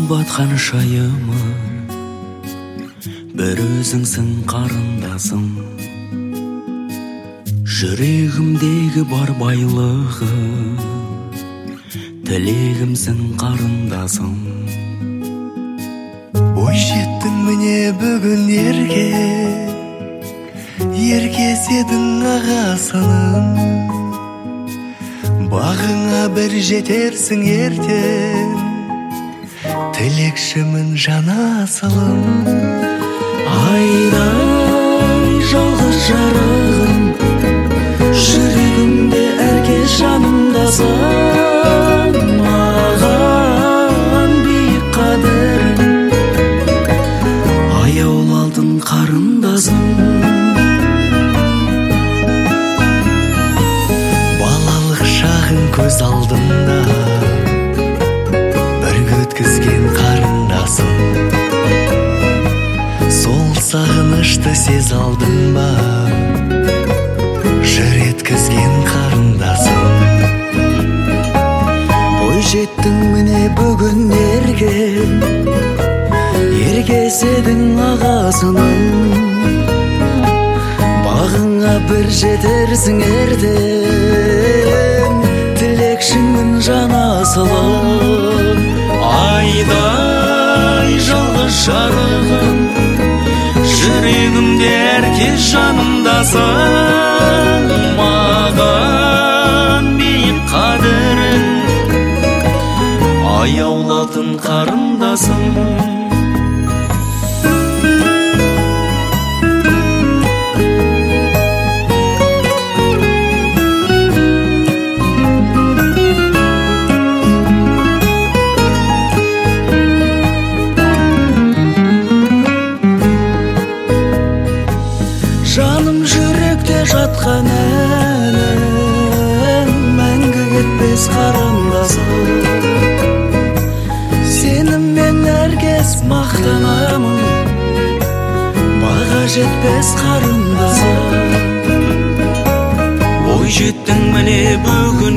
батқан шайыма бір өзіңсің қарындасым, жүрегімдегі бар байлығы тілегімсің қарындасым. Ой жеттің міне бүгін еркеседің ағасының, бағыңа бір жетерсің ертең, тілекшімін жан асылым. Айдай жалғыз жарығым, жүрегімде әркез жанымдасың, маған биік қадірің, аяулы алтын қарындасым. Балалық шағың көз алдымда, бірге өткізген қарындасым, сол сағынышты сез алдың ба, жыр еткізген қарындасым. Ой жеттің міне бүгін еркеседің ағасының, бағыңа бір жетерсің ертең, тілекшіңмін жан асылым. Айдай жалғыз жарығым, жүрегімде әркез жанымдасың, маған биік қадірің, аяулы алтын қарындасым. Жаным жүректе жатқан әнім, мәңгі кетпес қарындасым. Сеніммен әркез мақтанамын, баға жетпес қарындасым. Ой жеттің міне бүгін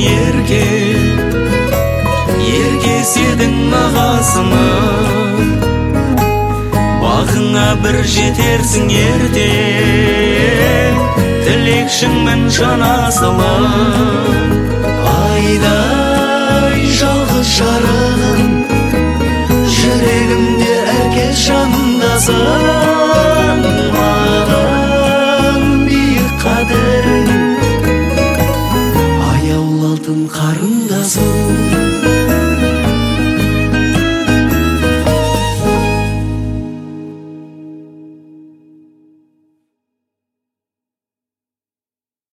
еркеседің ағасының, бағыңа бір жетерсің ертең, тілекшіңмін жан асылым. Айдай жалғыз жарығым, жүрегімде әркез жанымдасың,